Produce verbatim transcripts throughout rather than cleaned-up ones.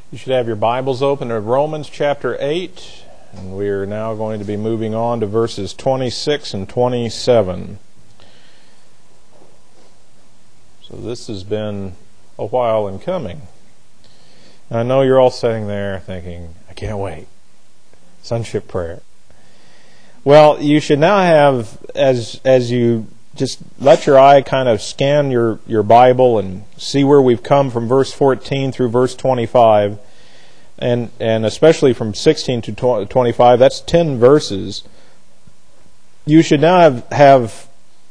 You should have your Bibles open to Romans chapter eight, and we are now going to be moving on to verses twenty-six and twenty-seven. So this has been a while in coming. And I know you're all sitting there thinking, I can't wait. Sonship prayer. Well, you should now have, as as you just let your eye kind of scan your, your Bible and see where we've come from verse fourteen through verse twenty-five, and and especially from sixteen to twenty-five, that's ten verses. You should now have, have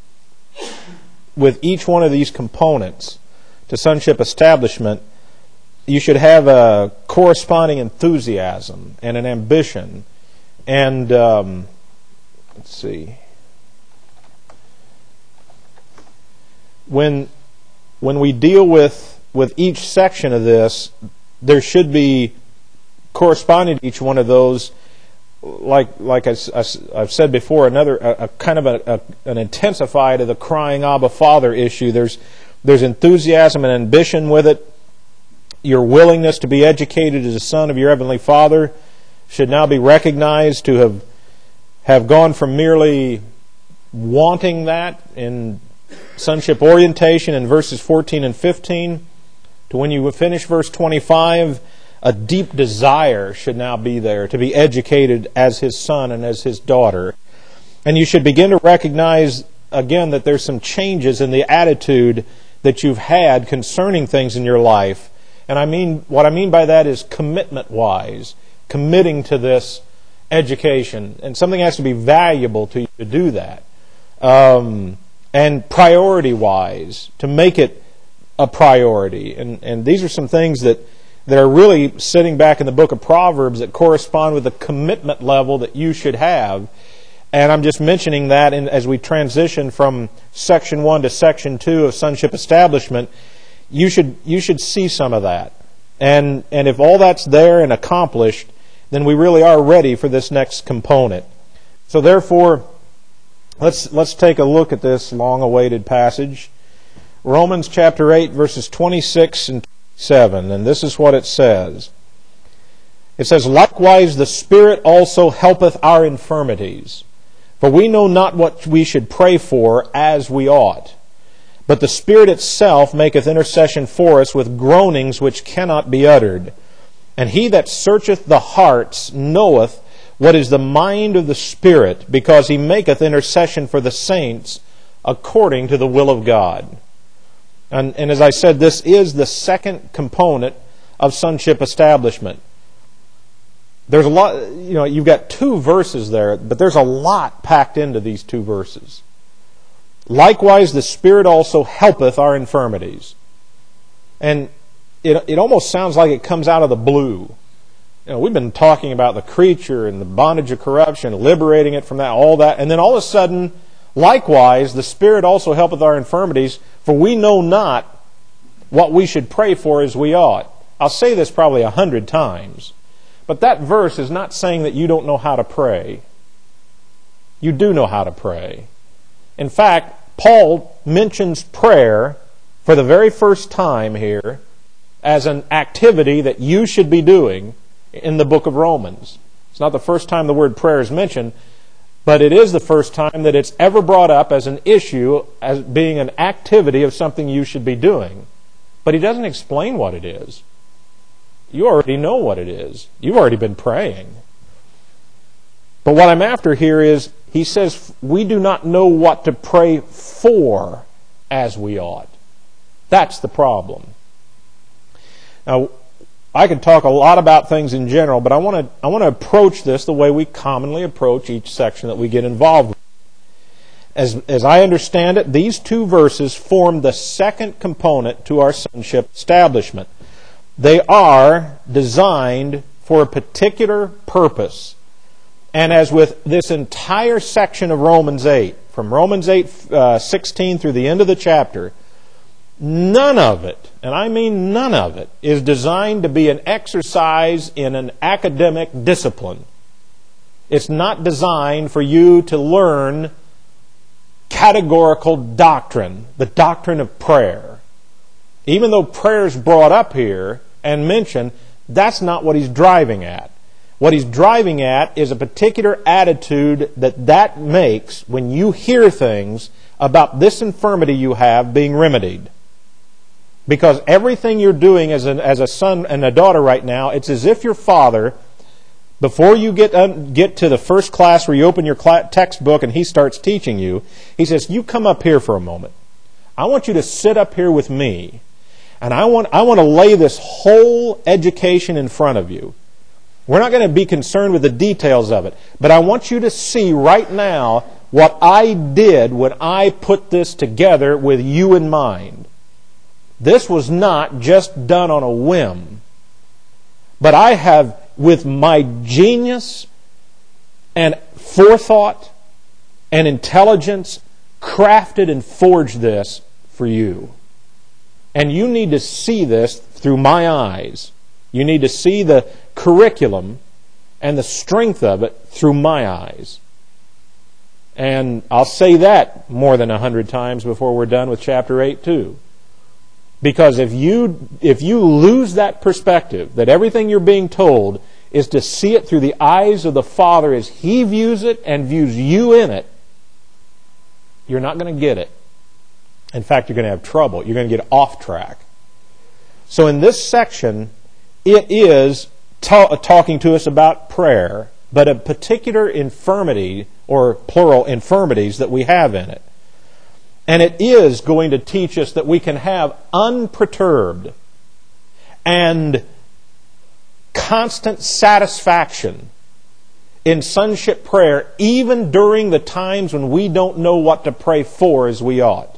with each one of these components to sonship establishment, you should have a corresponding enthusiasm and an ambition. And um, let's see. When when we deal with, with each section of this, there should be corresponding to each one of those, like like I, I, I've said before, another a, a kind of a, a, an intensified of the crying Abba Father issue. There's there's enthusiasm and ambition with it. Your willingness to be educated as a son of your Heavenly Father should now be recognized to have have gone from merely wanting that in sonship orientation in verses fourteen and fifteen to when you finish verse twenty-five, a deep desire should now be there to be educated as His son and as His daughter. And you should begin to recognize again that there's some changes in the attitude that you've had concerning things in your life. And I mean, what I mean by that is commitment-wise, committing to this education. And something has to be valuable to you to do that. Um, and priority-wise, to make it a priority. And, and these are some things that, that are really sitting back in the book of Proverbs that correspond with the commitment level that you should have. And I'm just mentioning that in, as we transition from section one to section two of sonship establishment. You should you should see some of that. And and if all that's there and accomplished, then we really are ready for this next component. So therefore, let's let's take a look at this long-awaited passage. Romans chapter eight, verses twenty-six and twenty-seven. And this is what it says. It says, "Likewise the Spirit also helpeth our infirmities. For we know not what we should pray for as we ought. But the Spirit itself maketh intercession for us with groanings which cannot be uttered. And He that searcheth the hearts knoweth what is the mind of the Spirit, because He maketh intercession for the saints according to the will of God." And, and as I said, this is the second component of sonship establishment. There's a lot, you know, you've got two verses there, but there's a lot packed into these two verses. "Likewise, the Spirit also helpeth our infirmities." And it it almost sounds like it comes out of the blue. You know, we've been talking about the creature and the bondage of corruption, liberating it from that, all that. And then all of a sudden, "Likewise, the Spirit also helpeth our infirmities, for we know not what we should pray for as we ought." I'll say this probably a hundred times. But that verse is not saying that you don't know how to pray. You do know how to pray. In fact, Paul mentions prayer for the very first time here as an activity that you should be doing in the book of Romans. It's not the first time the word prayer is mentioned, but it is the first time that it's ever brought up as an issue, as being an activity of something you should be doing. But he doesn't explain what it is. You already know what it is. You've already been praying. But what I'm after here is, he says, we do not know what to pray for as we ought. That's the problem. Now, I could talk a lot about things in general, but I want to I want to approach this the way we commonly approach each section that we get involved with. As, as I understand it, these two verses form the second component to our sonship establishment. They are designed for a particular purpose. And as with this entire section of Romans eight, from Romans eight uh, sixteen through the end of the chapter, none of it, and I mean none of it, is designed to be an exercise in an academic discipline. It's not designed for you to learn categorical doctrine, the doctrine of prayer. Even though prayer is brought up here and mentioned, That's not what he's driving at. What he's driving at is a particular attitude that that makes when you hear things about this infirmity you have being remedied. Because everything you're doing as a, as a son and a daughter right now, it's as if your father, before you get um, get to the first class where you open your cl- textbook and he starts teaching you, he says, you come up here for a moment. I want you to sit up here with me. And I want I want to lay this whole education in front of you. We're not going to be concerned with the details of it. But I want you to see right now what I did when I put this together with you in mind. This was not just done on a whim. But I have, with my genius and forethought and intelligence, crafted and forged this for you. And you need to see this through my eyes. You need to see the curriculum and the strength of it through my eyes. And I'll say that more than a hundred times before we're done with chapter eight too. Because if you if you lose that perspective, that everything you're being told is to see it through the eyes of the Father as He views it and views you in it, you're not going to get it. In fact, you're going to have trouble. You're going to get off track. So in this section, it is ta- talking to us about prayer, but a particular infirmity, or plural infirmities, that we have in it. And it is going to teach us that we can have unperturbed and constant satisfaction in sonship prayer, even during the times when we don't know what to pray for as we ought.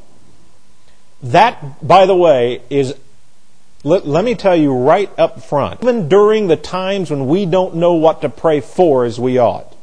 That, by the way, is, let, let me tell you right up front, even during the times when we don't know what to pray for as we ought.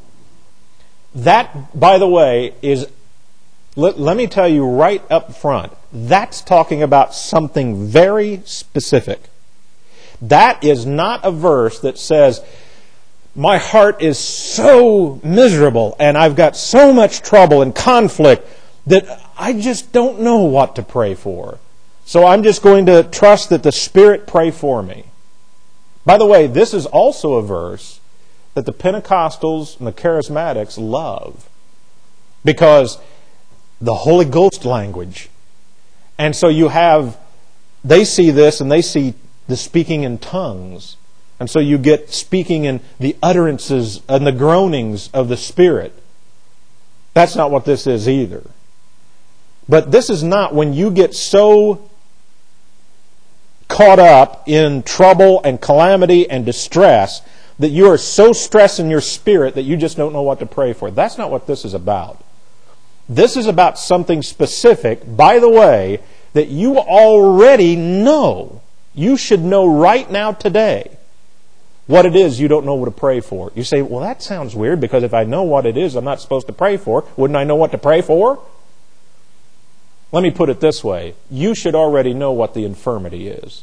That, by the way, is, let, let me tell you right up front, that's talking about something very specific. That is not a verse that says, my heart is so miserable and I've got so much trouble and conflict that I just don't know what to pray for. So I'm just going to trust that the Spirit pray for me. By the way, this is also a verse that the Pentecostals and the Charismatics love. Because the Holy Ghost language. And so you have, they see this and they see the speaking in tongues. And so you get speaking in the utterances and the groanings of the Spirit. That's not what this is either. But this is not when you get so caught up in trouble and calamity and distress that you are so stressed in your spirit that you just don't know what to pray for. That's not what this is about. This is about something specific, by the way, that you already know. You should know right now today what it is you don't know what to pray for. You say, well, that sounds weird because if I know what it is I'm not supposed to pray for, wouldn't I know what to pray for? Let me put it this way. You should already know what the infirmity is.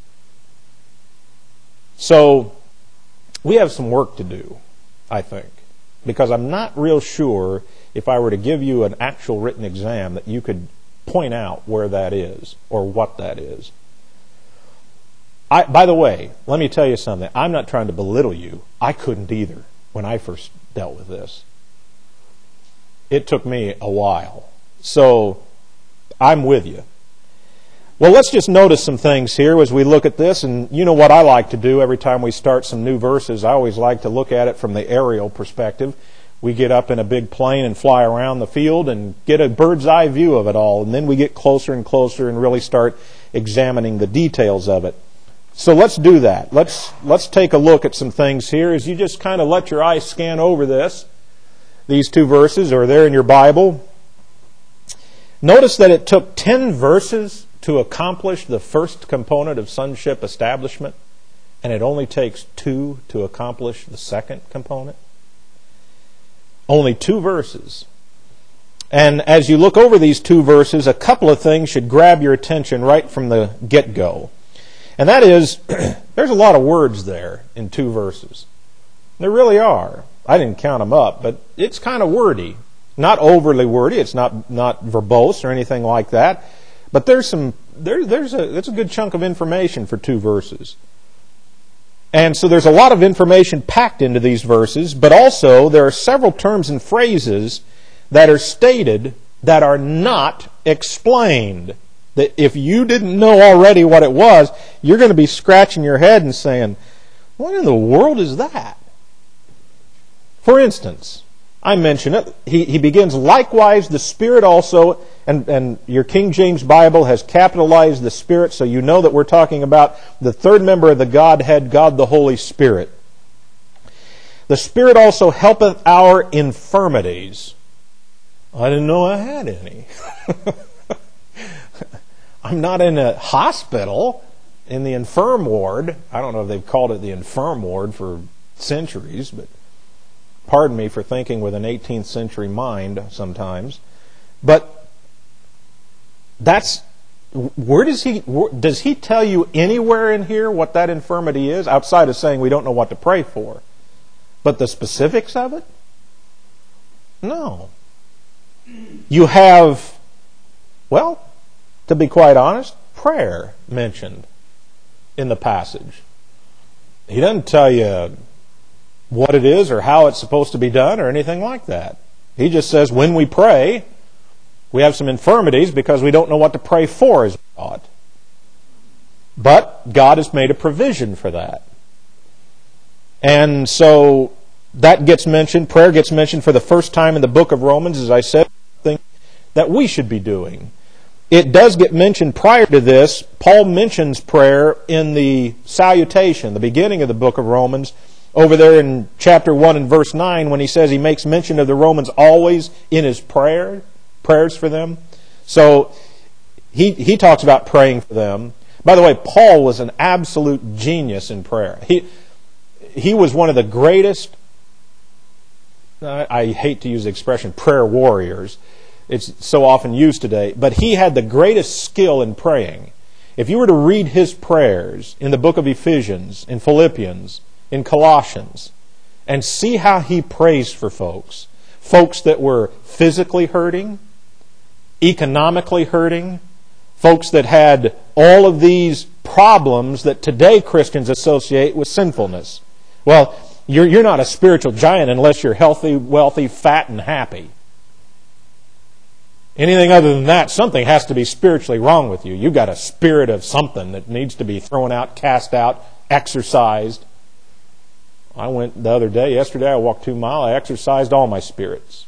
So, we have some work to do, I think. Because I'm not real sure if I were to give you an actual written exam that you could point out where that is or what that is. I, by the way, let me tell you something. I'm not trying to belittle you. I couldn't either when I first dealt with this. It took me a while. So, I'm with you. Well, let's just notice some things here as we look at this. And you know what I like to do every time we start some new verses. I always like to look at it from the aerial perspective. We get up in a big plane and fly around the field and get a bird's eye view of it all. And then we get closer and closer and really start examining the details of it. So let's do that. Let's let's take a look at some things here as you just kind of let your eyes scan over this. These two verses are there in your Bible. Notice that it took ten verses to accomplish the first component of sonship establishment, and it only takes two to accomplish the second component. Only two verses. And as you look over these two verses, a couple of things should grab your attention right from the get-go. And that is, there's a lot of words there in two verses. There really are. I didn't count them up, but it's kind of wordy. Not overly wordy. It's not not verbose or anything like that. But there's some there there's a that's a good chunk of information for two verses. And so there's a lot of information packed into these verses, but also there are several terms and phrases that are stated that are not explained. That if you didn't know already what it was, you're going to be scratching your head and saying, what in the world is that? For instance, I mention it. He, he begins, likewise the Spirit also, and, and your King James Bible has capitalized the Spirit, so you know that we're talking about the third member of the Godhead, God the Holy Spirit. The Spirit also helpeth our infirmities. I didn't know I had any. I'm not in a hospital, in the infirm ward. I don't know if they've called it the infirm ward for centuries, but pardon me for thinking with an eighteenth century mind sometimes. But that's, where does he, does he tell you anywhere in here what that infirmity is, outside of saying we don't know what to pray for? But the specifics of it? No. You have, well, to be quite honest, prayer mentioned in the passage. He doesn't tell you what it is or how it's supposed to be done or anything like that. He just says when we pray, we have some infirmities because we don't know what to pray for as we ought. But God has made a provision for that. And so that gets mentioned, prayer gets mentioned for the first time in the book of Romans, as I said, something that we should be doing. It does get mentioned prior to this. Paul mentions prayer in the salutation, the beginning of the book of Romans, over there in chapter one and verse nine, when he says he makes mention of the Romans always in his prayer, prayers for them. So he he talks about praying for them. By the way, Paul was an absolute genius in prayer. He he was one of the greatest, I, I hate to use the expression, prayer warriors. It's so often used today. But he had the greatest skill in praying. If you were to read his prayers in the book of Ephesians, in Philippians, in Colossians, and see how he prays for folks, folks that were physically hurting, economically hurting, folks that had all of these problems that today Christians associate with sinfulness. Well, you're, you're not a spiritual giant unless you're healthy, wealthy, fat, and happy. Anything other than that, something has to be spiritually wrong with you. You've got a spirit of something that needs to be thrown out, cast out, exorcised. I went the other day, yesterday I walked two miles, I exorcised all my spirits.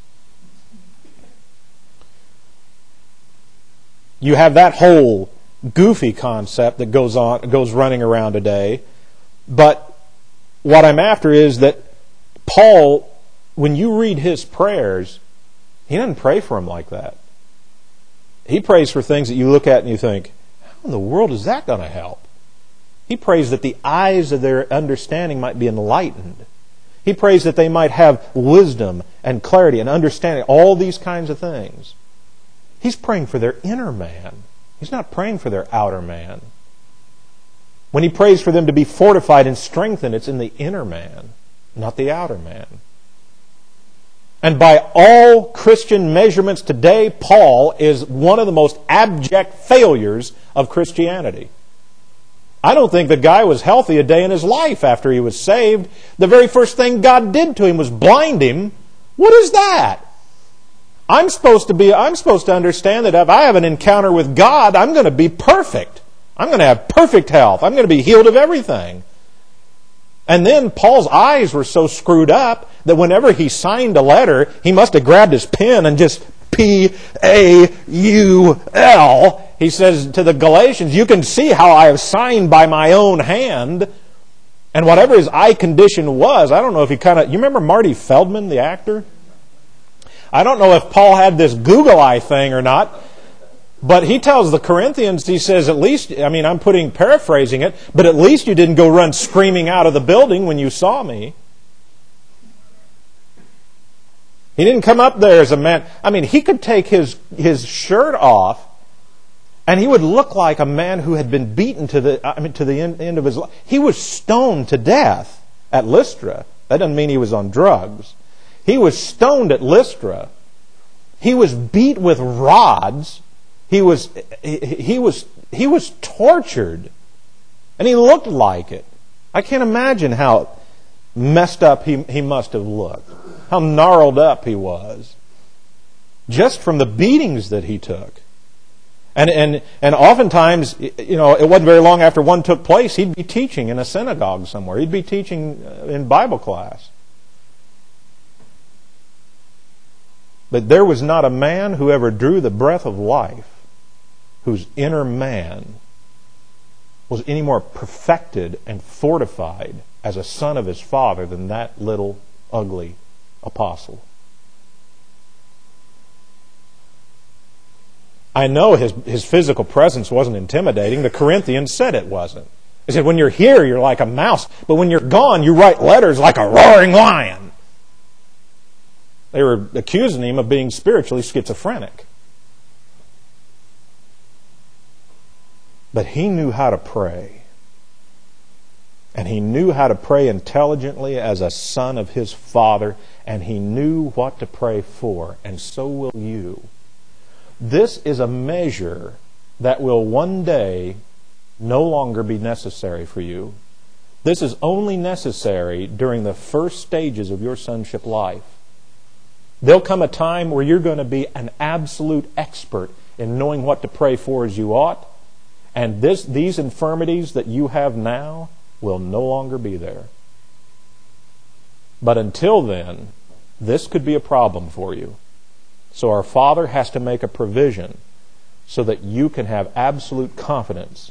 You have that whole goofy concept that goes on, goes running around today. But what I'm after is that Paul, when you read his prayers, he doesn't pray for them like that. He prays for things that you look at and you think, how in the world is that going to help? He prays that the eyes of their understanding might be enlightened. He prays that they might have wisdom and clarity and understanding, all these kinds of things. He's praying for their inner man. He's not praying for their outer man. When he prays for them to be fortified and strengthened, it's in the inner man, not the outer man. And by all Christian measurements today, Paul is one of the most abject failures of Christianity. I don't think the guy was healthy a day in his life after he was saved. The very first thing God did to him was blind him. What is that? I'm supposed to be, I'm supposed to understand that if I have an encounter with God, I'm going to be perfect. I'm going to have perfect health. I'm going to be healed of everything. And then Paul's eyes were so screwed up that whenever he signed a letter, he must have grabbed his pen and just P A U L. He says to the Galatians, you can see how I have signed by my own hand. And whatever his eye condition was, I don't know if he kind of... You remember Marty Feldman, the actor? I don't know if Paul had this Google eye thing or not. But he tells the Corinthians, he says, at least, I mean, I'm putting, paraphrasing it, but at least you didn't go run screaming out of the building when you saw me. He didn't come up there as a man. I mean, he could take his, his shirt off and he would look like a man who had been beaten to the, I mean, to the end, end of his life. He was stoned to death at Lystra. That doesn't mean he was on drugs. He was stoned at Lystra. He was beat with rods. He was, he, he was, he was tortured. And he looked like it. I can't imagine how messed up he, he must have looked, how gnarled up he was, just from the beatings that he took. And and and oftentimes, you know, it wasn't very long after one took place, he'd be teaching in a synagogue somewhere. He'd be teaching in Bible class. But there was not a man who ever drew the breath of life whose inner man was any more perfected and fortified as a son of his father than that little ugly apostle. I know his his physical presence wasn't intimidating. The Corinthians said it wasn't. They said, when you're here, you're like a mouse. But when you're gone, you write letters like a roaring lion. They were accusing him of being spiritually schizophrenic. But he knew how to pray. And he knew how to pray intelligently as a son of his father. And he knew what to pray for. And so will you. This is a measure that will one day no longer be necessary for you. This is only necessary during the first stages of your sonship life. There'll come a time where you're going to be an absolute expert in knowing what to pray for as you ought. And this, these infirmities that you have now will no longer be there. But until then, this could be a problem for you. So our Father has to make a provision so that you can have absolute confidence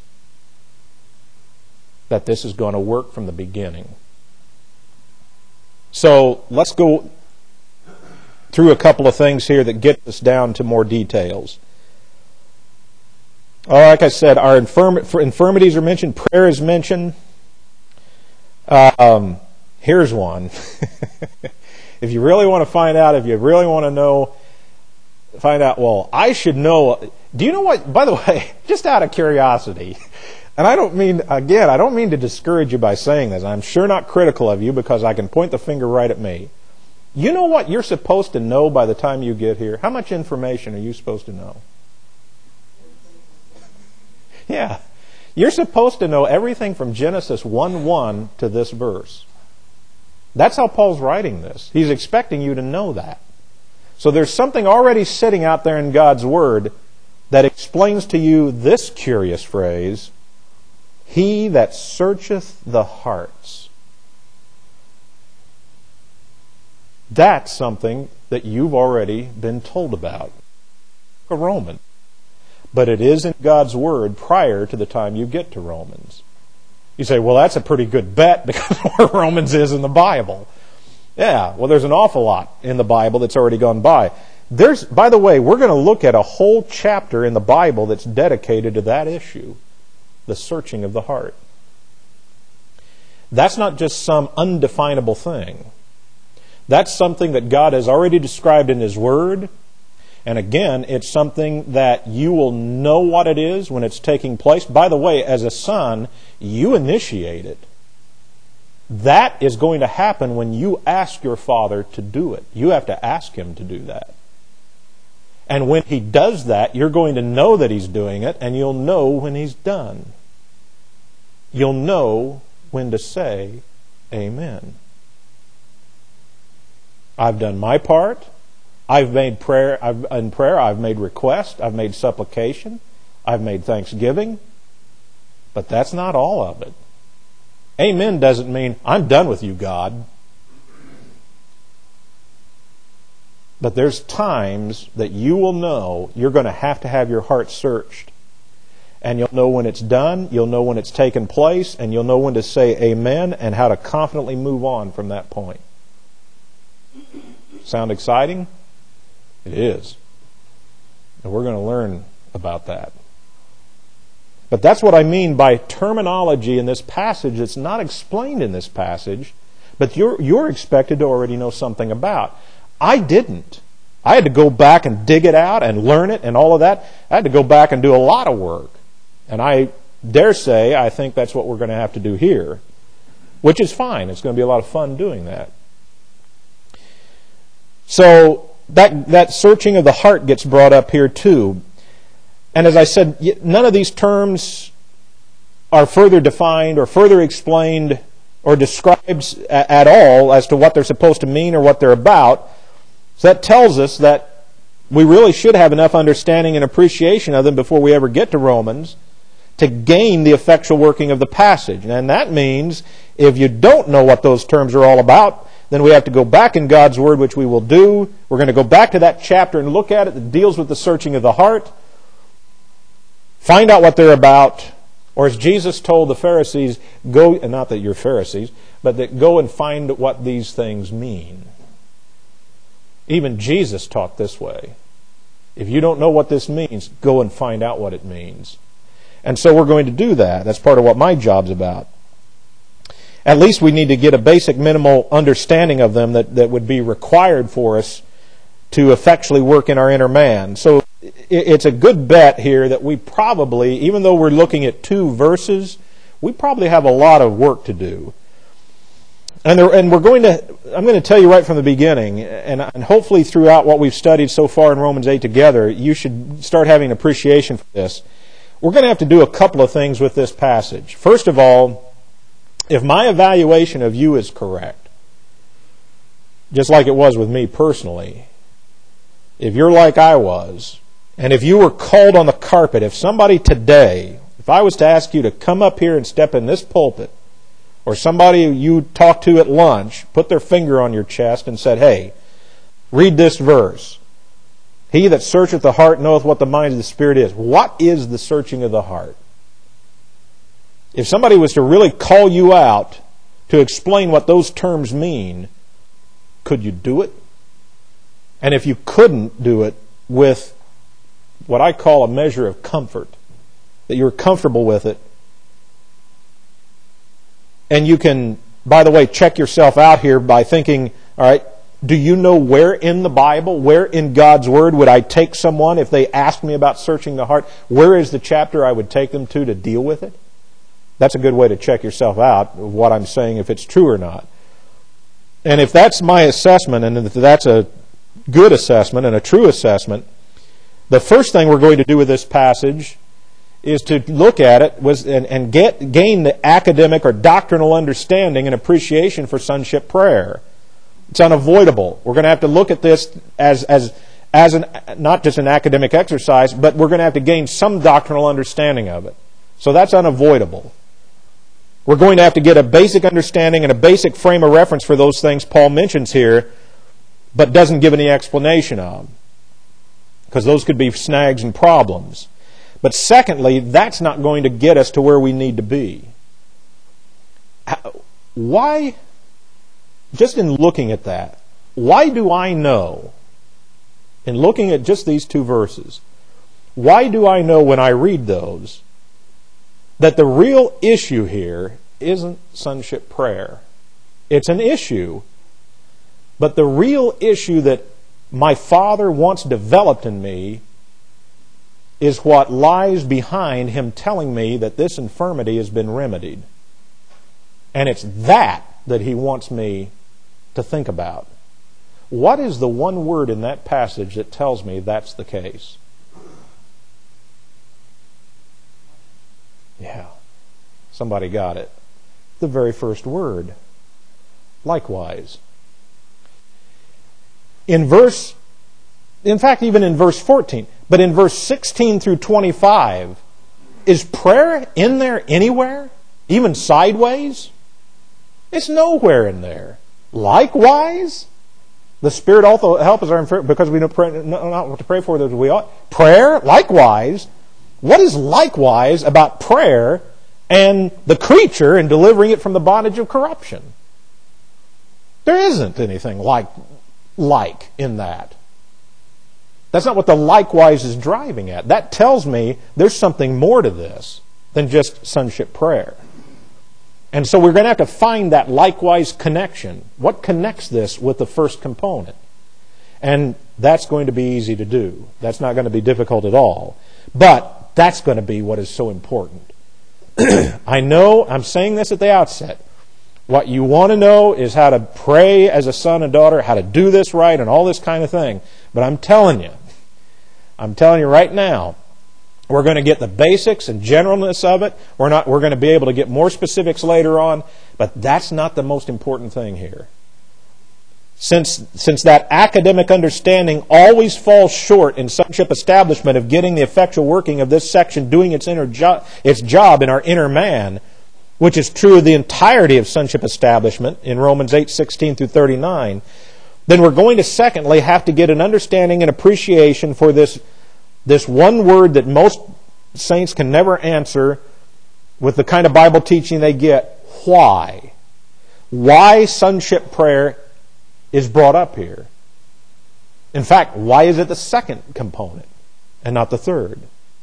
that this is going to work from the beginning. So let's go through a couple of things here that get us down to more details. Like I said, our infirm- infirmities are mentioned. Prayer is mentioned. Um, here's one. If you really want to find out, if you really want to know, find out, well, I should know. Do you know what, by the way, just out of curiosity, and I don't mean, again, I don't mean to discourage you by saying this. I'm sure not critical of you because I can point the finger right at me. You know what you're supposed to know by the time you get here? How much information are you supposed to know? Yeah. You're supposed to know everything from Genesis one one to this verse. That's how Paul's writing this. He's expecting you to know that. So there's something already sitting out there in God's Word that explains to you this curious phrase, He that searcheth the hearts. That's something that you've already been told about. A Roman. But it is in God's Word prior to the time you get to Romans. You say, well, that's a pretty good bet because where Romans is in the Bible. Yeah, well, there's an awful lot in the Bible that's already gone by. There's, by the way, we're going to look at a whole chapter in the Bible that's dedicated to that issue, the searching of the heart. That's not just some undefinable thing. That's something that God has already described in His Word. And again, it's something that you will know what it is when it's taking place. By the way, as a son, you initiate it. That is going to happen when you ask your Father to do it. You have to ask Him to do that. And when He does that, you're going to know that He's doing it, and you'll know when He's done. You'll know when to say, Amen. I've done my part. I've made prayer, I've, in prayer, I've made request, I've made supplication, I've made thanksgiving, but that's not all of it. Amen doesn't mean, I'm done with you, God. But there's times that you will know you're going to have to have your heart searched. And you'll know when it's done, you'll know when it's taken place, and you'll know when to say amen and how to confidently move on from that point. Sound exciting? It is. And we're going to learn about that. But that's what I mean by terminology in this passage that's not explained in this passage, but you're, you're expected to already know something about. I didn't. I had to go back and dig it out and learn it and all of that. I had to go back and do a lot of work. And I dare say I think that's what we're going to have to do here, which is fine. It's going to be a lot of fun doing that. So that that searching of the heart gets brought up here too. And as I said, none of these terms are further defined or further explained or describes at all as to what they're supposed to mean or what they're about. So that tells us that we really should have enough understanding and appreciation of them before we ever get to Romans to gain the effectual working of the passage. And that means if you don't know what those terms are all about, then we have to go back in God's Word, which we will do. We're going to go back to that chapter and look at it that deals with the searching of the heart. Find out what they're about. Or as Jesus told the Pharisees, go, and not that you're Pharisees, but that go and find what these things mean. Even Jesus taught this way. If you don't know what this means, go and find out what it means. And so we're going to do that. That's part of what my job's about. At least we need to get a basic minimal understanding of them that, that would be required for us to effectually work in our inner man. So it's a good bet here that we probably, even though we're looking at two verses, we probably have a lot of work to do. And, there, and we're going to, I'm going to tell you right from the beginning, and, and hopefully throughout what we've studied so far in Romans eight together, you should start having an appreciation for this. We're going to have to do a couple of things with this passage. First of all, if my evaluation of you is correct, just like it was with me personally, if you're like I was, and if you were called on the carpet, if somebody today, if I was to ask you to come up here and step in this pulpit, or somebody you talked to at lunch put their finger on your chest and said, hey, read this verse. He that searcheth the heart knoweth what the mind of the Spirit is. What is the searching of the heart? If somebody was to really call you out to explain what those terms mean, could you do it? And if you couldn't do it with what I call a measure of comfort, that you're comfortable with it, and you can, by the way, check yourself out here by thinking, all right, do you know where in the Bible, where in God's Word would I take someone if they asked me about searching the heart? Where is the chapter I would take them to to deal with it? That's a good way to check yourself out of what I'm saying, if it's true or not. And if that's my assessment, and if that's a good assessment and a true assessment, the first thing we're going to do with this passage is to look at it was and, and get gain the academic or doctrinal understanding and appreciation for sonship prayer. It's unavoidable. We're going to have to look at this as as as an not just an academic exercise, but we're going to have to gain some doctrinal understanding of it. So that's unavoidable. We're going to have to get a basic understanding and a basic frame of reference for those things Paul mentions here, but doesn't give any explanation of, because those could be snags and problems. But secondly, that's not going to get us to where we need to be. Why, just in looking at that, why do I know, in looking at just these two verses, why do I know when I read those that the real issue here isn't sonship prayer? It's an issue, but the real issue that my Father wants developed in me is what lies behind Him telling me that this infirmity has been remedied. And it's that that He wants me to think about. What is the one word in that passage that tells me that's the case? Yeah, somebody got it. The very first word. Likewise. In verse, in fact, even in verse fourteen, but in verse sixteen through twenty-five, is prayer in there anywhere? Even sideways? It's nowhere in there. Likewise, the Spirit also helps us our infirmity, because we don't pray, not what to pray for as we ought. Prayer, likewise. What is likewise about prayer and the creature and delivering it from the bondage of corruption? There isn't anything like like in that. That's not what the likewise is driving at. That tells me there's something more to this than just sonship prayer. And so we're going to have to find that likewise connection. What connects this with the first component? And that's going to be easy to do. That's not going to be difficult at all. But that's going to be what is so important. I know, I'm saying this at the outset. What you want to know is how to pray as a son and daughter, how to do this right, and all this kind of thing. But I'm telling you, I'm telling you right now, We're going to get the basics and generalness of it. We're not. We're going to be able to get more specifics later on, but that's not the most important thing here. Since, since that academic understanding always falls short in sonship establishment of getting the effectual working of this section doing its, inner jo- its job in our inner man, which is true of the entirety of sonship establishment in Romans eight, sixteen through thirty-nine, then we're going to secondly have to get an understanding and appreciation for this, this one word that most saints can never answer with the kind of Bible teaching they get: why? Why sonship prayer is brought up here. In fact, why is it the second component and not the third?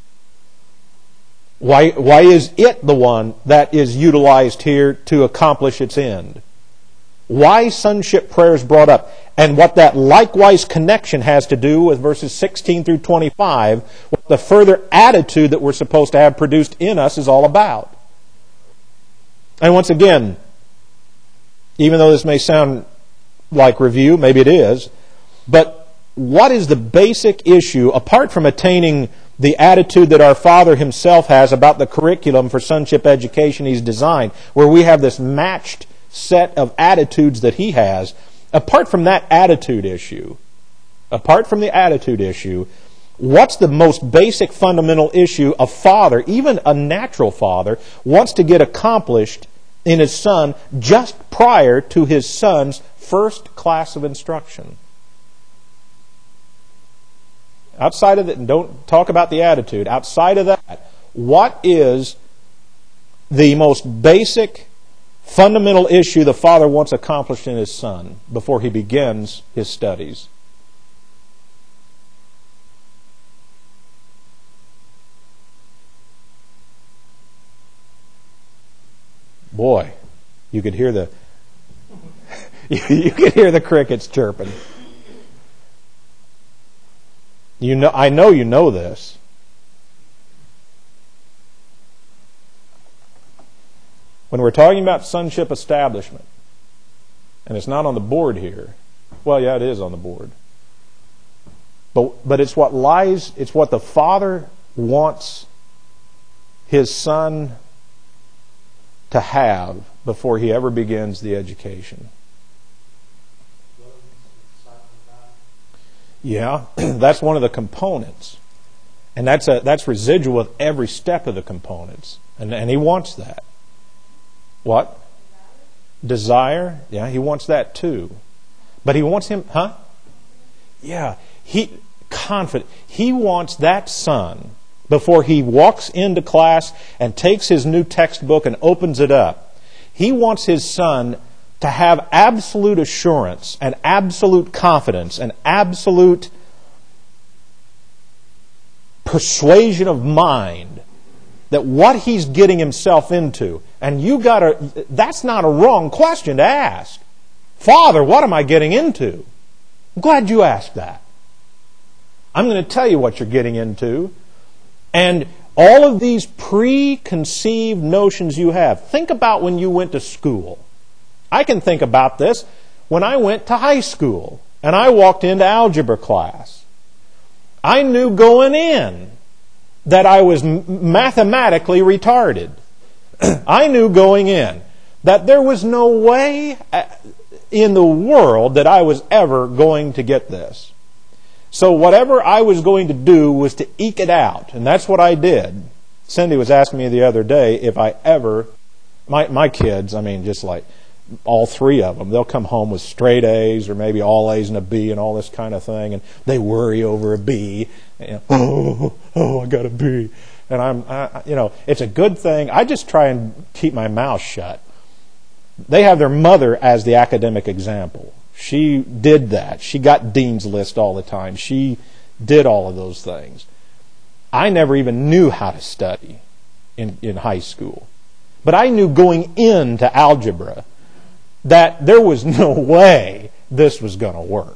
Why, why is it the one that is utilized here to accomplish its end? Why sonship prayer is brought up, and what that likewise connection has to do with verses sixteen through twenty-five, what the further attitude that we're supposed to have produced in us is all about. And once again, even though this may sound like review, maybe it is, but what is the basic issue, apart from attaining the attitude that our Father Himself has about the curriculum for sonship education He's designed, where we have this matched set of attitudes that He has? Apart from that attitude issue, apart from the attitude issue, what's the most basic fundamental issue a father, even a natural father, wants to get accomplished in his son just prior to his son's first class of instruction? Outside of that, and don't talk about the attitude, outside of that, what is the most basic, fundamental issue the father wants accomplished in his son before he begins his studies? Boy, you could hear the you could hear the crickets chirping. You know, I know you know this. When we're talking about sonship establishment, and it's not on the board here. Well, yeah, it is on the board. But but it's what lies, it's what the Father wants His Son to have before He ever begins the education. Yeah, that's one of the components. And that's a, that's residual with every step of the components. And, and He wants that. What? Desire? Yeah, He wants that too. But He wants him, huh? Yeah, He, confident. He wants that son, before he walks into class and takes his new textbook and opens it up, he wants his son to have absolute assurance and absolute confidence and absolute persuasion of mind that what he's getting himself into, and you gotta, that's not a wrong question to ask. Father, what am I getting into? I'm glad you asked that. I'm going to tell you what you're getting into. And all of these preconceived notions you have. Think about when you went to school. I can think about this when I went to high school and I walked into algebra class. I knew going in that I was mathematically retarded. I knew going in that there was no way in the world that I was ever going to get this. So whatever I was going to do was to eke it out. And that's what I did. Cindy was asking me the other day if I ever, my, my kids, I mean, just like all three of them, they'll come home with straight A's or maybe all A's and a B and all this kind of thing. And they worry over a B. You know, oh, oh, I got a B. And I'm, I, you know, it's a good thing. I just try and keep my mouth shut. They have their mother as the academic example. She did that. She got Dean's List all the time. She did all of those things. I never even knew how to study in, in high school. But I knew going into algebra that there was no way this was going to work.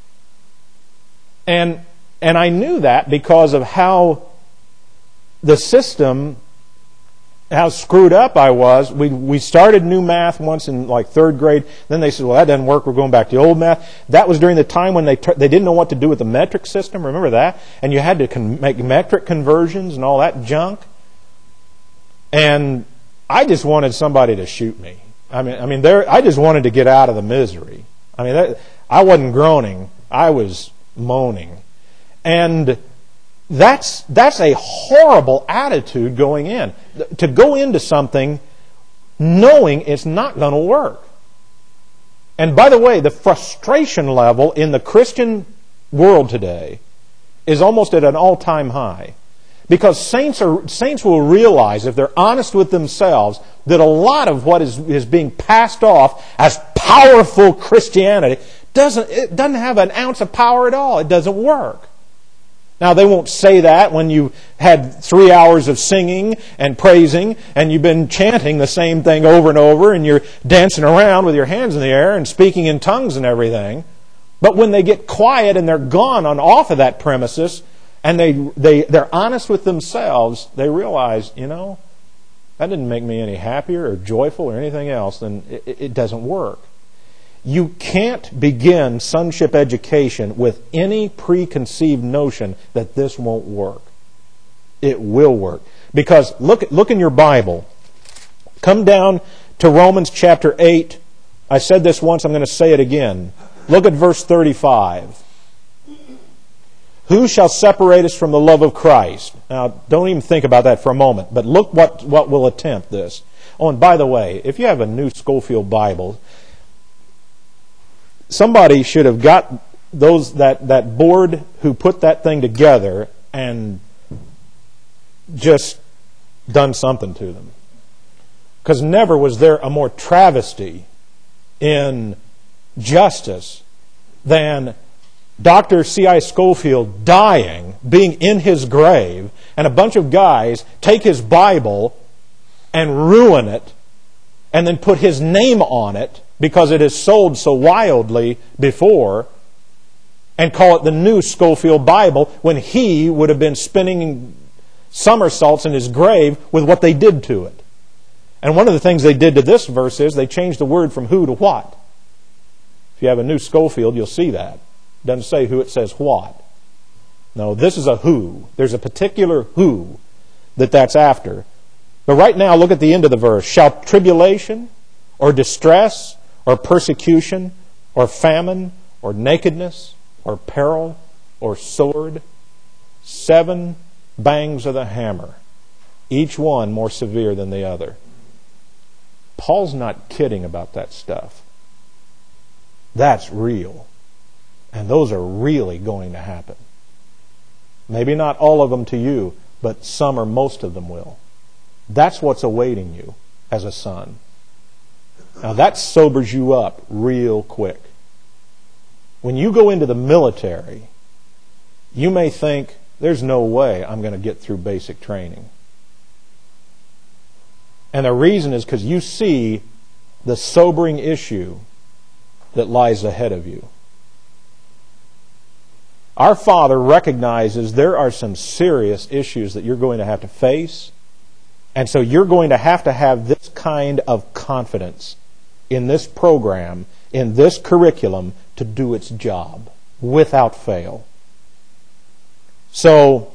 And, and I knew that because of how the system how screwed up I was. We we started new math once in like third grade. Then they said, well, that doesn't work. We're going back to the old math. That was during the time when they t- they didn't know what to do with the metric system. Remember that? And you had to con- make metric conversions and all that junk. And I just wanted somebody to shoot me. I mean, I mean, there. I just wanted to get out of the misery. I mean, that, I wasn't groaning. I was moaning. And That's that's a horrible attitude going in. To go into something knowing it's not going to work. And by the way, the frustration level in the Christian world today is almost at an all-time high. Because saints are saints will realize, if they're honest with themselves, that a lot of what is, is being passed off as powerful Christianity doesn't it doesn't have an ounce of power at all. It doesn't work. Now, they won't say that when you had three hours of singing and praising and you've been chanting the same thing over and over and you're dancing around with your hands in the air and speaking in tongues and everything. But when they get quiet and they're gone on off of that premises and they, they, they're honest with themselves, they realize, you know, that didn't make me any happier or joyful or anything else, then it, it doesn't work. You can't begin sonship education with any preconceived notion that this won't work. It will work. Because look, look in your Bible. Come down to Romans chapter eight. I said this once, I'm going to say it again. Look at verse thirty-five. Who shall separate us from the love of Christ? Now, don't even think about that for a moment, but look what, what will attempt this. Oh, and by the way, if you have a new Schofield Bible, somebody should have got those that, that board who put that thing together and just done something to them. Because never was there a more travesty in justice than Doctor C I Schofield dying, being in his grave, and a bunch of guys take his Bible and ruin it and then put his name on it because it is sold so wildly before, and call it the new Schofield Bible when he would have been spinning somersaults in his grave with what they did to it. And one of the things they did to this verse is they changed the word from who to what. If you have a new Schofield, you'll see that. It doesn't say who, it says what. No, this is a who. There's a particular who that that's after. But right now, look at the end of the verse. Shall tribulation or distress or persecution, or famine, or nakedness, or peril, or sword, seven bangs of the hammer, each one more severe than the other. Paul's not kidding about that stuff. That's real. And those are really going to happen. Maybe not all of them to you, but some or most of them will. That's what's awaiting you as a son. Now that sobers you up real quick. When you go into the military, you may think, there's no way I'm going to get through basic training. And the reason is because you see the sobering issue that lies ahead of you. Our Father recognizes there are some serious issues that you're going to have to face. And so you're going to have to have this kind of confidence in this program, in this curriculum, to do its job without fail. So,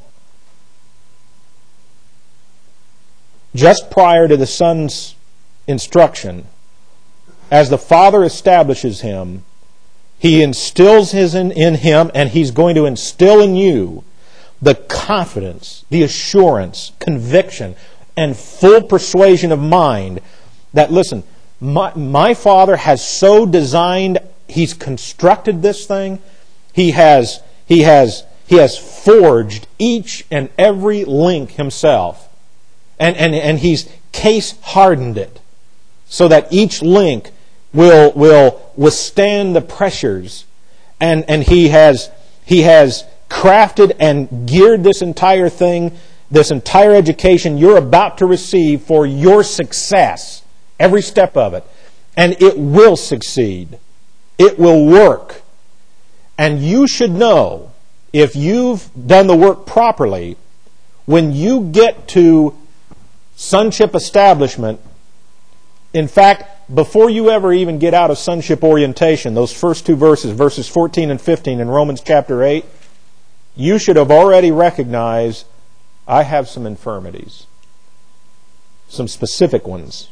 just prior to the Son's instruction, as the Father establishes him, He instills his in, in him, and He's going to instill in you the confidence, the assurance, conviction, and full persuasion of mind that, listen, my, my Father has so designed, He's constructed this thing, He has, He has, He has forged each and every link Himself. And, and, and He's case hardened it so that each link will, will withstand the pressures. And, and He has, He has crafted and geared this entire thing, this entire education you're about to receive for your success. Every step of it. And it will succeed. It will work. And you should know, if you've done the work properly, when you get to sonship establishment. In fact, before you ever even get out of sonship orientation, those first two verses, verses fourteen and fifteen in Romans chapter eight, you should have already recognized, I have some infirmities. Some specific ones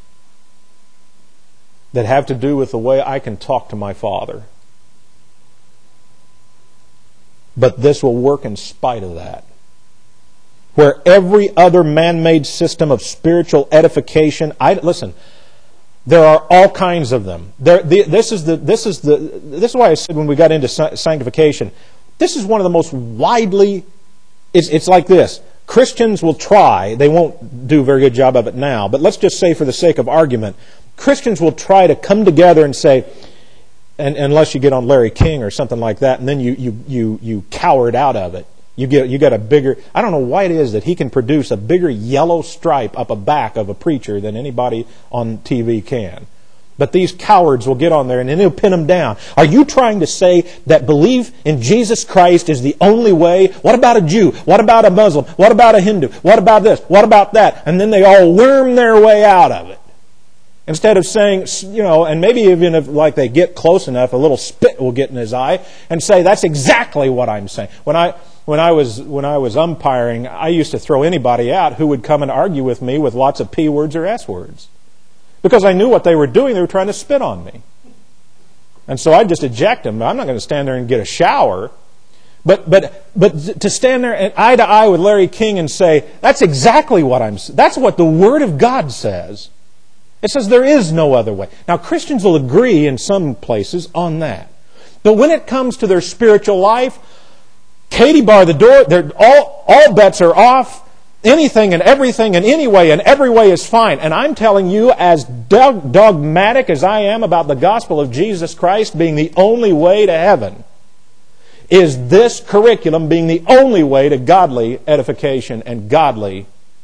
that have to do with the way I can talk to my Father. But this will work in spite of that. Where every other man-made system of spiritual edification, I listen, there are all kinds of them. There, the, this is the this is the this is why I said when we got into sanctification, this is one of the most widely. It's it's like this. Christians will try. They won't do a very good job of it now. But let's just say, for the sake of argument, Christians will try to come together and say, and unless you get on Larry King or something like that, and then you you you you cowered out of it. You get you got a bigger. I don't know why it is that he can produce a bigger yellow stripe up a back of a preacher than anybody on T V can. But these cowards will get on there and then he'll pin them down. Are you trying to say that belief in Jesus Christ is the only way? What about a Jew? What about a Muslim? What about a Hindu? What about this? What about that? And then they all worm their way out of it. Instead of saying, you know, and maybe even if like they get close enough, a little spit will get in his eye and say, that's exactly what I'm saying. When I when I was when I was umpiring, I used to throw anybody out who would come and argue with me with lots of P words or S words. Because I knew what they were doing. They were trying to spit on me. And so I'd just eject them. I'm not going to stand there and get a shower. But but but to stand there and eye to eye with Larry King and say, that's exactly what I'm saying. That's what the Word of God says. It says there is no other way. Now, Christians will agree in some places on that. But when it comes to their spiritual life, Katie bar the door, they're all, all bets are off. Anything and everything and any way and every way is fine. And I'm telling you, as dog, dogmatic as I am about the gospel of Jesus Christ being the only way to heaven, is this curriculum being the only way to godly edification and godly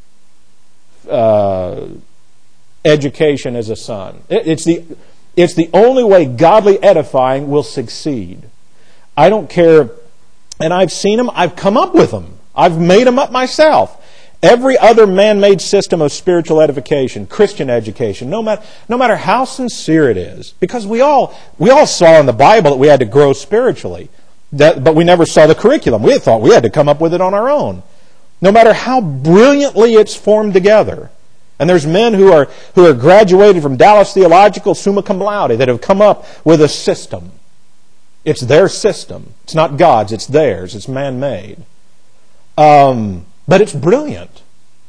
uh, education as a son. It, it's the it's the only way godly edifying will succeed. I don't care, and I've seen them, I've come up with them. I've made them up myself. Every other man-made system of spiritual edification, Christian education, no matter no matter how sincere it is, because we all we all saw in the Bible that we had to grow spiritually, that, but we never saw the curriculum. We thought we had to come up with it on our own. No matter how brilliantly it's formed together, and there's men who are who are graduated from Dallas Theological summa cum laude that have come up with a system. It's their system. It's not God's. It's theirs. It's man-made. Um. But it's brilliant,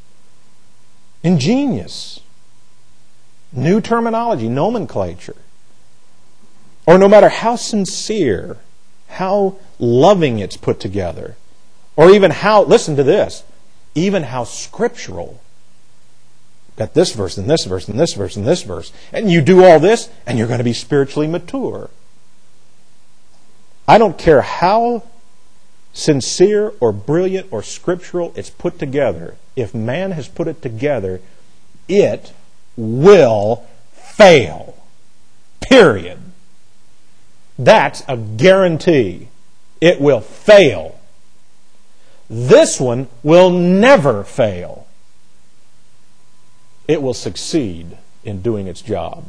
ingenious, new terminology, nomenclature. Or no matter how sincere, how loving it's put together, or even how, listen to this, even how scriptural. Got this verse and this verse and this verse and this verse. And you do all this and you're going to be spiritually mature. I don't care how sincere or brilliant or scriptural it's put together. If man has put it together, it will fail. Period. That's a guarantee. It will fail. This one will never fail. It will succeed in doing its job.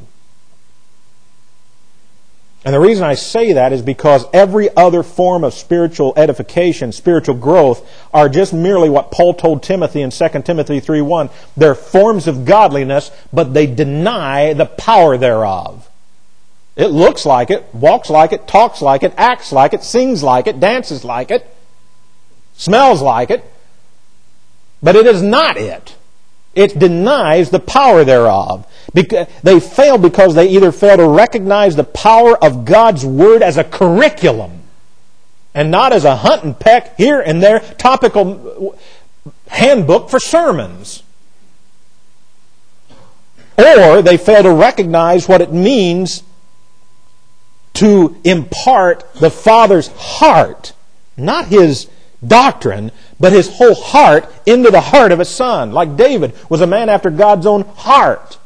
And the reason I say that is because every other form of spiritual edification, spiritual growth, are just merely what Paul told Timothy in Second Timothy three one. They're forms of godliness, but they deny the power thereof. It looks like it, walks like it, talks like it, acts like it, sings like it, dances like it, smells like it, but it is not it. It denies the power thereof. They fail because they either fail to recognize the power of God's Word as a curriculum and not as a hunt and peck here and there topical handbook for sermons. Or they fail to recognize what it means to impart the Father's heart, not His doctrine, but His whole heart into the heart of a son. Like David was a man after God's own heart.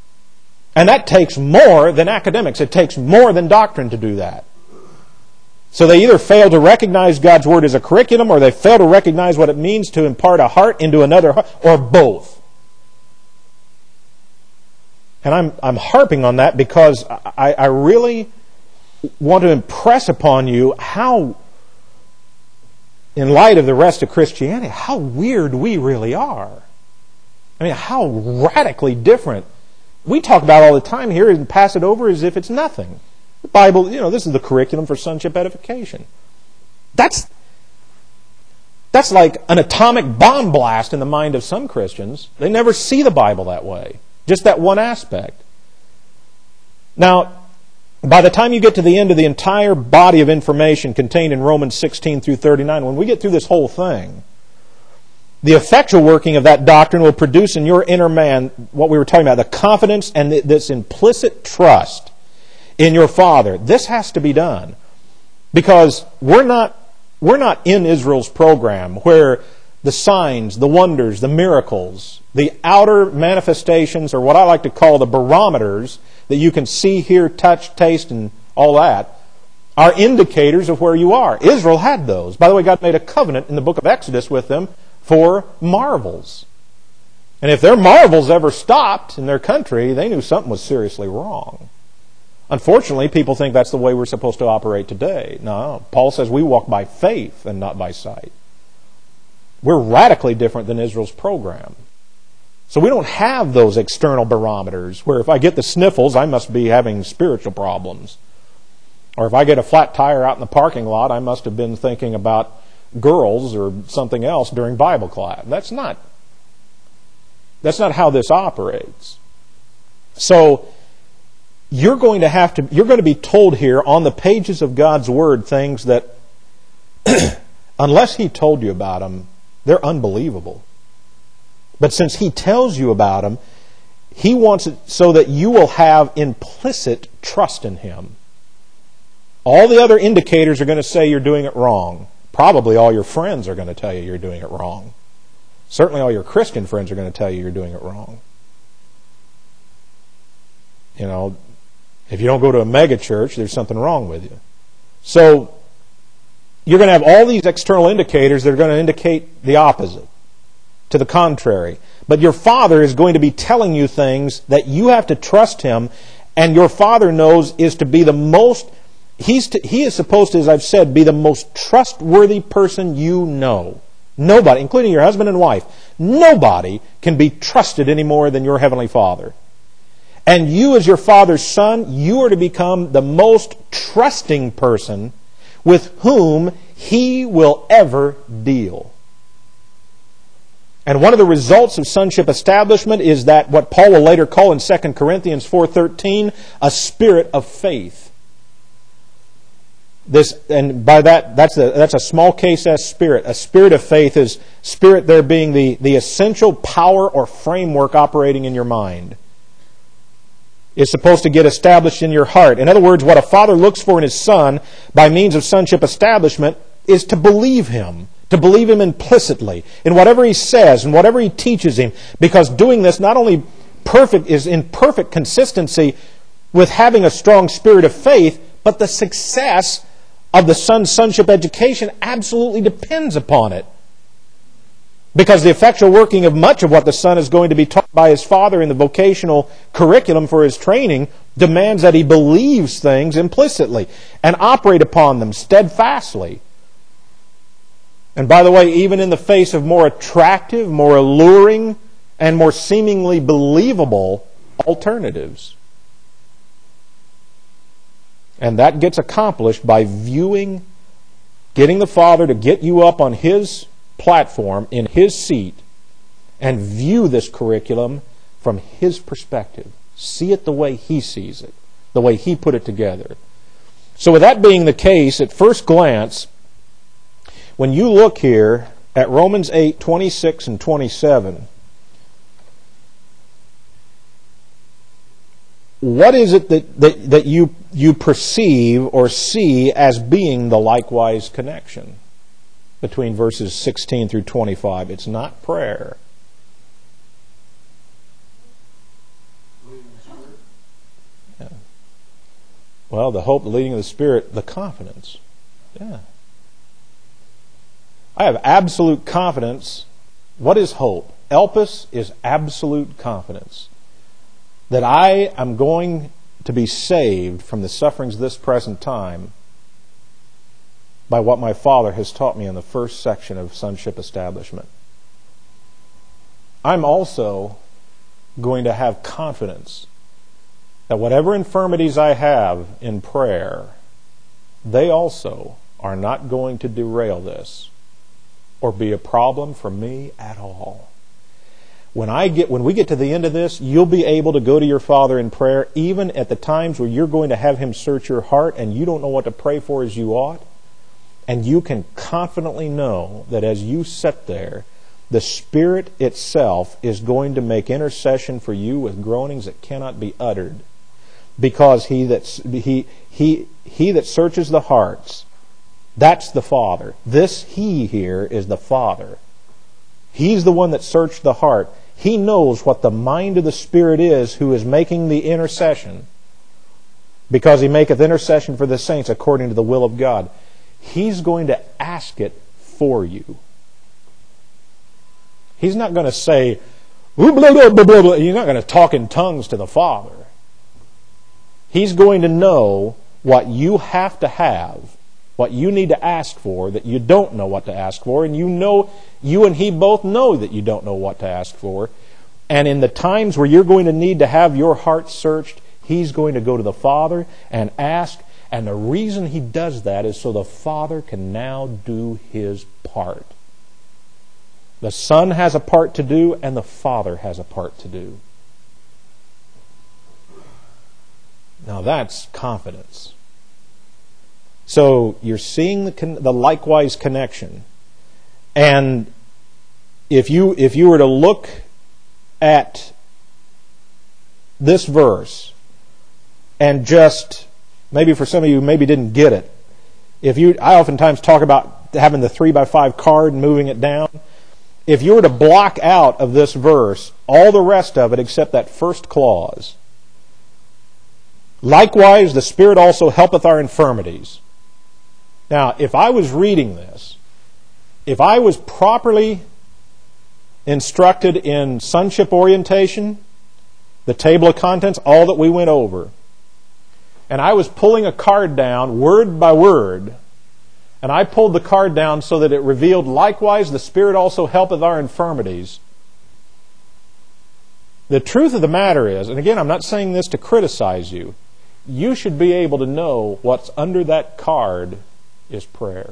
And that takes more than academics. It takes more than doctrine to do that. So they either fail to recognize God's Word as a curriculum, or they fail to recognize what it means to impart a heart into another heart, or both. And I'm I'm harping on that because I, I really want to impress upon you how, in light of the rest of Christianity, how weird we really are. I mean, how radically different. We talk about all the time here and pass it over as if it's nothing. The Bible, you know, this is the curriculum for sonship edification. That's, that's like an atomic bomb blast in the mind of some Christians. They never see the Bible that way. Just that one aspect. Now, by the time you get to the end of the entire body of information contained in Romans sixteen through thirty-nine, when we get through this whole thing, the effectual working of that doctrine will produce in your inner man what we were talking about, the confidence and this implicit trust in your Father. This has to be done because we're not we're not in Israel's program where the signs, the wonders, the miracles, the outer manifestations, or what I like to call the barometers that you can see, hear, touch, taste, and all that, are indicators of where you are. Israel had those. By the way, God made a covenant in the book of Exodus with them for marvels. And if their marvels ever stopped in their country, they knew something was seriously wrong. Unfortunately, people think that's the way we're supposed to operate today. No, Paul says we walk by faith and not by sight. We're radically different than Israel's program. So we don't have those external barometers where if I get the sniffles, I must be having spiritual problems. Or if I get a flat tire out in the parking lot, I must have been thinking about girls or something else during Bible class. That's not, that's not how this operates. So you're going to have to, you're going to be told here on the pages of God's Word things that, unless He told you about them, they're unbelievable. But since He tells you about them, He wants it so that you will have implicit trust in Him. All the other indicators are going to say you're doing it wrong. Probably all your friends are going to tell you you're doing it wrong. Certainly all your Christian friends are going to tell you you're doing it wrong. You know, if you don't go to a mega church, there's something wrong with you. So you're going to have all these external indicators that are going to indicate the opposite, to the contrary. But your Father is going to be telling you things that you have to trust Him, and your Father knows is to be the most, he's to, He is supposed to, as I've said, be the most trustworthy person you know. Nobody, including your husband and wife, nobody can be trusted any more than your Heavenly Father. And you as your Father's son, you are to become the most trusting person with whom He will ever deal. And one of the results of sonship establishment is that what Paul will later call in Second Corinthians four thirteen, a spirit of faith. This, and by that, that's a, that's a small case S spirit. A spirit of faith is spirit there being the, the essential power or framework operating in your mind. Is supposed to get established in your heart. In other words, what a father looks for in his son by means of sonship establishment is to believe him. To believe him implicitly in whatever he says and whatever he teaches him. Because doing this not only perfect is in perfect consistency with having a strong spirit of faith, but the success of the son's sonship education absolutely depends upon it. Because the effectual working of much of what the son is going to be taught by his father in the vocational curriculum for his training demands that he believes things implicitly and operate upon them steadfastly. And by the way, even in the face of more attractive, more alluring, and more seemingly believable alternatives. And that gets accomplished by viewing, getting the Father to get you up on His platform, in His seat, and view this curriculum from His perspective. See it the way He sees it, the way He put it together. So with that being the case, at first glance, when you look here at Romans eight, twenty-six and twenty-seven, what is it that, that, that you, you perceive or see as being the likewise connection between verses sixteen through twenty-five? It's not prayer. Yeah. Well, the hope, the leading of the Spirit, the confidence. Yeah. I have absolute confidence. What is hope? Elpis is absolute confidence that I am going to be saved from the sufferings of this present time by what my Father has taught me in the first section of sonship establishment. I'm also going to have confidence that whatever infirmities I have in prayer, they also are not going to derail this or be a problem for me at all. When I get, when we get to the end of this, you'll be able to go to your Father in prayer, even at the times where you're going to have Him search your heart and you don't know what to pray for as you ought. And you can confidently know that as you sit there, the Spirit itself is going to make intercession for you with groanings that cannot be uttered. Because he that, he, he, he that searches the hearts, that's the Father. This He here is the Father. He's the one that searched the heart. He knows what the mind of the Spirit is who is making the intercession, because He maketh intercession for the saints according to the will of God. He's going to ask it for you. He's not going to say, blah, blah, blah, blah, blah. He's not going to talk in tongues to the Father. He's going to know what you have to have, what you need to ask for that you don't know what to ask for, and you know, you and He both know that you don't know what to ask for. And in the times where you're going to need to have your heart searched, He's going to go to the Father and ask. And the reason He does that is so the Father can now do His part. The Son has a part to do, and the Father has a part to do. Now that's confidence. So you're seeing the, the likewise connection. And if you if you were to look at this verse and just, maybe for some of you maybe didn't get it. If you, I oftentimes talk about having the three by five card and moving it down. If you were to block out of this verse all the rest of it except that first clause, likewise the Spirit also helpeth our infirmities. Now, if I was reading this, if I was properly instructed in sonship orientation, the table of contents, all that we went over, and I was pulling a card down word by word, and I pulled the card down so that it revealed, likewise the Spirit also helpeth our infirmities. The truth of the matter is, and again, I'm not saying this to criticize you, you should be able to know what's under that card is prayer.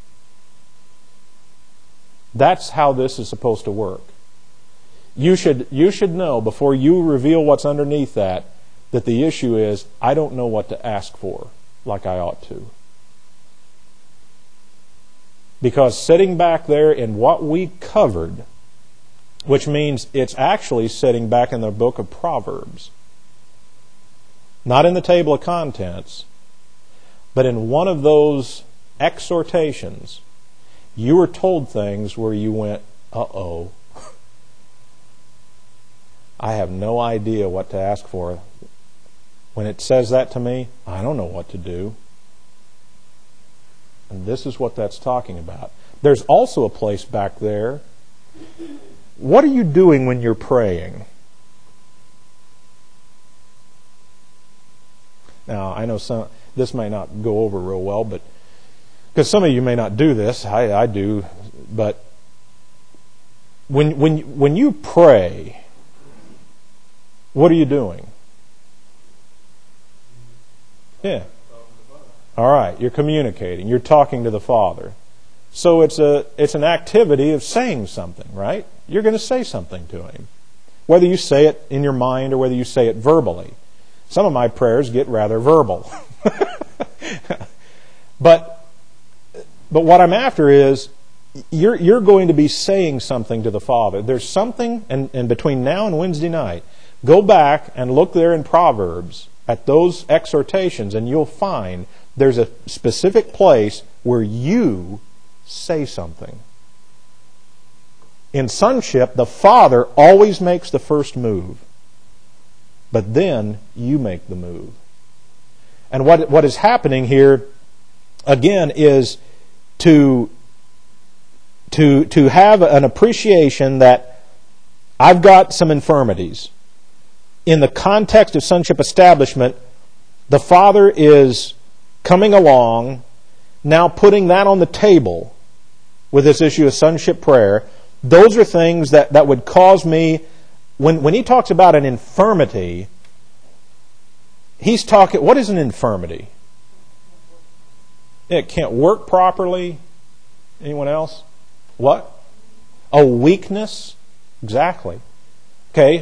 That's how this is supposed to work. You should, you should know before you reveal what's underneath that, that the issue is, I don't know what to ask for like I ought to. Because sitting back there in what we covered, which means it's actually sitting back in the book of Proverbs, not in the table of contents, but in one of those exhortations, you were told things where you went, uh-oh, I have no idea what to ask for. When it says that to me, I don't know what to do. And this is what that's talking about. There's also a place back there. What are you doing when you're praying? Now, I know some this may not go over real well, but because some of you may not do this, I, I do, but when when when you pray, what are you doing? Yeah. All right, you're communicating, you're talking to the Father. So it's a it's an activity of saying something, right? You're going to say something to Him. Whether you say it in your mind or whether you say it verbally. Some of my prayers get rather verbal. but but what I'm after is you're you're going to be saying something to the Father. There's something, and, and between now and Wednesday night, go back and look there in Proverbs at those exhortations, and you'll find there's a specific place where you say something. In sonship, the Father always makes the first move, but then you make the move. And what what is happening here again, is to, to, to have an appreciation that I've got some infirmities. In the context of sonship establishment, the Father is coming along, now putting that on the table with this issue of sonship prayer. Those are things that, that would cause me, when, when he talks about an infirmity, he's talking, what is an infirmity? It can't work properly. Anyone else? What? A weakness? Exactly. Okay.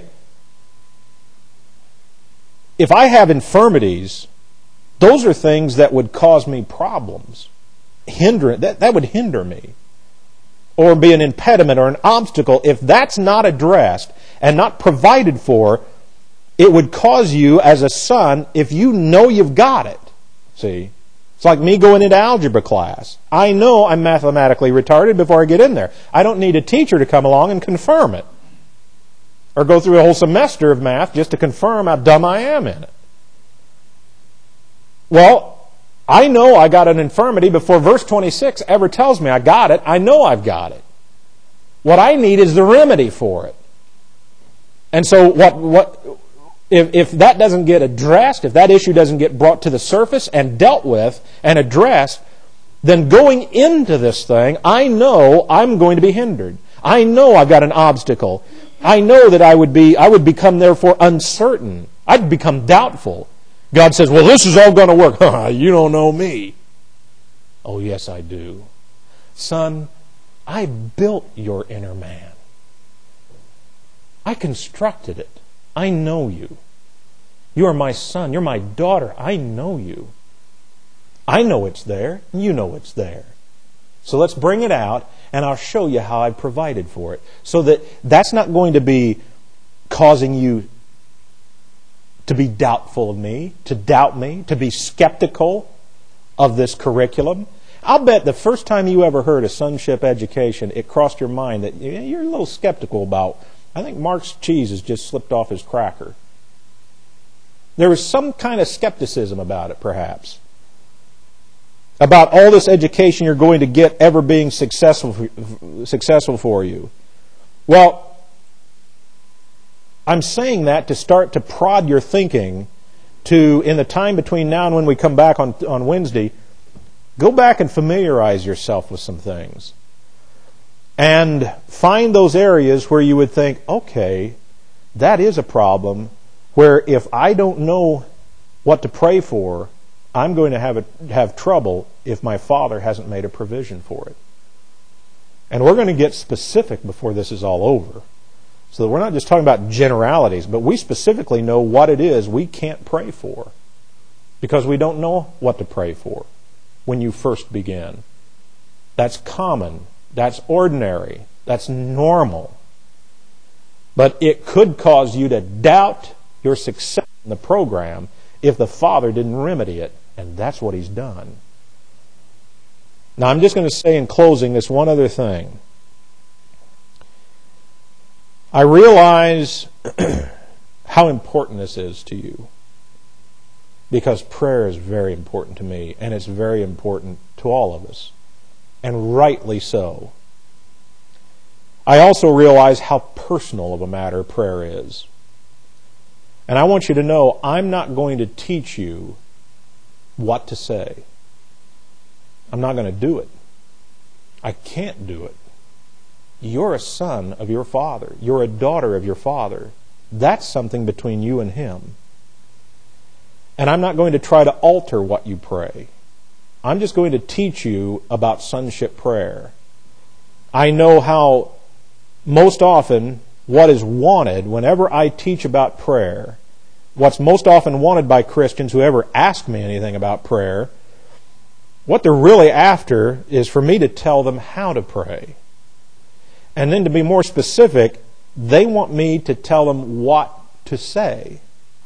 If I have infirmities, those are things that would cause me problems. Hinder, that, that would hinder me. Or be an impediment or an obstacle. If that's not addressed and not provided for, it would cause you as a son, if you know you've got it. See? It's like me going into algebra class. I know I'm mathematically retarded before I get in there. I don't need a teacher to come along and confirm it. Or go through a whole semester of math just to confirm how dumb I am in it. Well, I know I got an infirmity before verse twenty-six ever tells me I got it. I know I've got it. What I need is the remedy for it. And so what what if if that doesn't get addressed, if that issue doesn't get brought to the surface and dealt with and addressed, then going into this thing, I know I'm going to be hindered. I know I've got an obstacle. I know that I would be I would become therefore uncertain. I'd become doubtful. God says, well, this is all going to work. You don't know me. Oh, yes, I do. Son, I built your inner man. I constructed it. I know you. You are my son. You're my daughter. I know you. I know it's there. You know it's there. So let's bring it out, and I'll show you how I've provided for it. So that that's not going to be causing you to be doubtful of me, to doubt me, to be skeptical of this curriculum. I'll bet the first time you ever heard of sonship education, it crossed your mind that you're a little skeptical about, I think Mark's cheese has just slipped off his cracker. There was some kind of skepticism about it, perhaps. About all this education you're going to get ever being successful, successful for you. Well, I'm saying that to start to prod your thinking to, in the time between now and when we come back on, on Wednesday, go back and familiarize yourself with some things. And find those areas where you would think, okay, that is a problem, where if I don't know what to pray for, I'm going to have a, have trouble if my Father hasn't made a provision for it. And we're going to get specific before this is all over. So that we're not just talking about generalities, but we specifically know what it is we can't pray for. Because we don't know what to pray for when you first begin. That's common. That's ordinary. That's normal. But it could cause you to doubt your success in the program if the Father didn't remedy it. And that's what He's done. Now I'm just going to say in closing this one other thing. I realize how important this is to you. Because prayer is very important to me, and it's very important to all of us. And rightly so. I also realize how personal of a matter prayer is. And I want you to know, I'm not going to teach you what to say. I'm not going to do it. I can't do it. You're a son of your Father. You're a daughter of your Father. That's something between you and Him. And I'm not going to try to alter what you pray. I'm just going to teach you about sonship prayer. I know how most often what is wanted whenever I teach about prayer, what's most often wanted by Christians who ever ask me anything about prayer, what they're really after is for me to tell them how to pray. And then to be more specific, they want me to tell them what to say.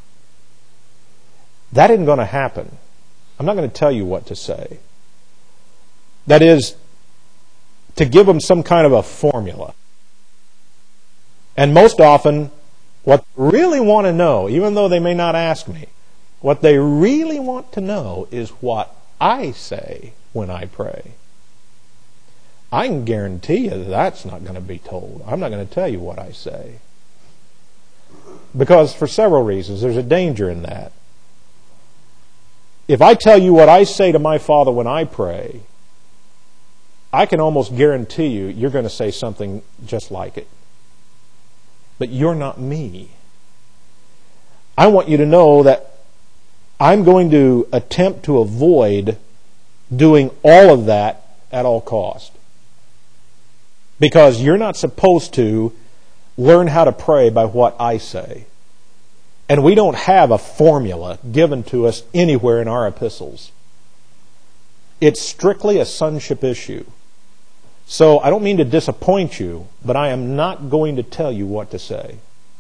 That isn't going to happen. I'm not going to tell you what to say. That is, to give them some kind of a formula. And most often, what they really want to know, even though they may not ask me, what they really want to know is what I say when I pray. I can guarantee you that that's not going to be told. I'm not going to tell you what I say. Because for several reasons, there's a danger in that. If I tell you what I say to my Father when I pray, I can almost guarantee you you're going to say something just like it. But you're not me. I want you to know that I'm going to attempt to avoid doing all of that at all cost. Because you're not supposed to learn how to pray by what I say. And we don't have a formula given to us anywhere in our epistles. It's strictly a sonship issue. So I don't mean to disappoint you, but I am not going to tell you what to say.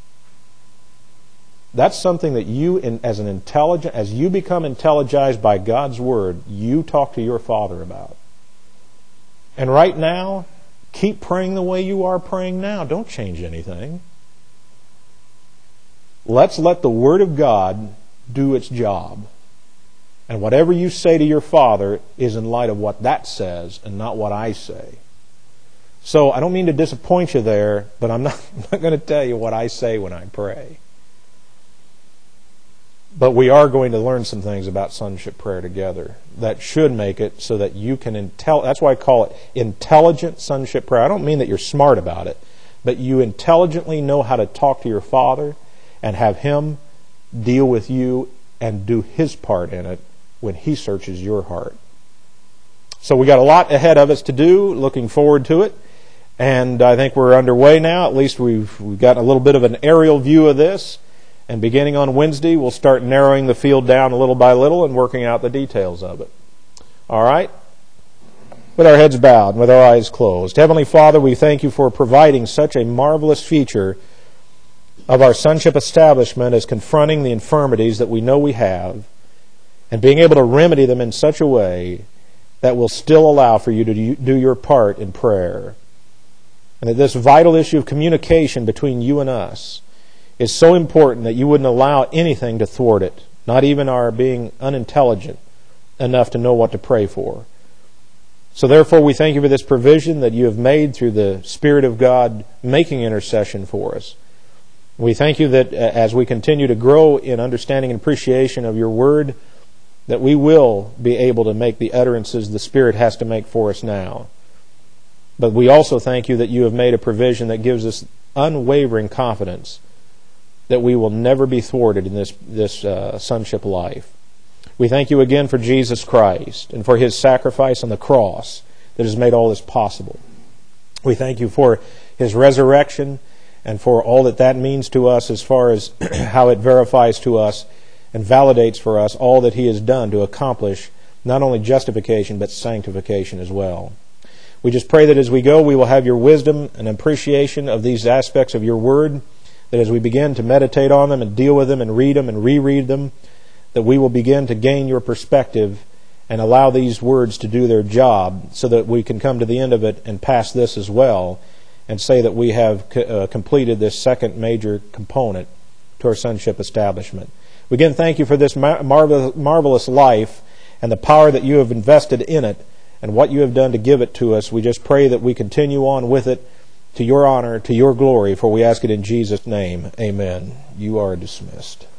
That's something that you, as an intelligent, as you become intelligized by God's Word, you talk to your Father about. And right now, keep praying the way you are praying now. Don't change anything. Let's let the Word of God do its job. And whatever you say to your Father is in light of what that says and not what I say. So I don't mean to disappoint you there, but I'm not, I'm not going to tell you what I say when I pray. But we are going to learn some things about sonship prayer together that should make it so that you can intel. That's why I call it intelligent sonship prayer. I don't mean that you're smart about it, but you intelligently know how to talk to your Father and have Him deal with you and do His part in it when He searches your heart. So we got a lot ahead of us to do. Looking forward to it. And I think we're underway now. At least we've, we've got a little bit of an aerial view of this. And beginning on Wednesday, we'll start narrowing the field down little by little and working out the details of it. All right? With our heads bowed and with our eyes closed. Heavenly Father, we thank you for providing such a marvelous feature of our sonship establishment as confronting the infirmities that we know we have and being able to remedy them in such a way that will still allow for you to do your part in prayer. And that this vital issue of communication between you and us is so important that you wouldn't allow anything to thwart it, not even our being unintelligent enough to know what to pray for. So therefore we thank you for this provision that you have made through the Spirit of God making intercession for us. We thank you that as we continue to grow in understanding and appreciation of your Word, that we will be able to make the utterances the Spirit has to make for us now. But we also thank you that you have made a provision that gives us unwavering confidence that we will never be thwarted in this, this uh, sonship life. We thank you again for Jesus Christ and for His sacrifice on the cross that has made all this possible. We thank you for His resurrection and for all that that means to us as far as how it verifies to us and validates for us all that He has done to accomplish not only justification but sanctification as well. We just pray that as we go, we will have your wisdom and appreciation of these aspects of your Word, that as we begin to meditate on them and deal with them and read them and reread them, that we will begin to gain your perspective and allow these words to do their job so that we can come to the end of it and pass this as well and say that we have uh, completed this second major component to our sonship establishment. We again thank you for this mar- marvel- marvelous life and the power that you have invested in it and what you have done to give it to us. We just pray that we continue on with it to your honor, to your glory, for we ask it in Jesus' name. Amen. You are dismissed.